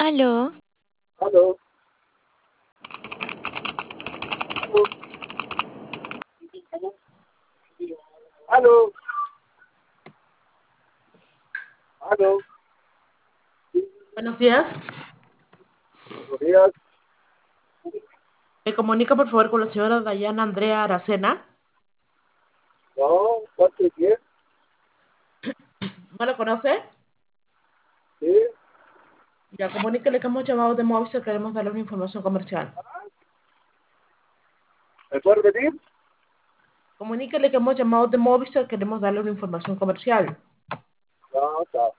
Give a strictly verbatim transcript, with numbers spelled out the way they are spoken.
Aló, Aló, aló, aló, aló, Buenos días. buenos días. Me comunica por favor con la señora Dayana Andrea Aracena. No, ¿cuánto y quién? ¿No la conoce? Sí, Ya, comuníquele que hemos llamado de Movistar, queremos darle una información comercial. ¿me puede repetir? Comuníquele que hemos llamado de Movistar, queremos darle una información comercial. No, está.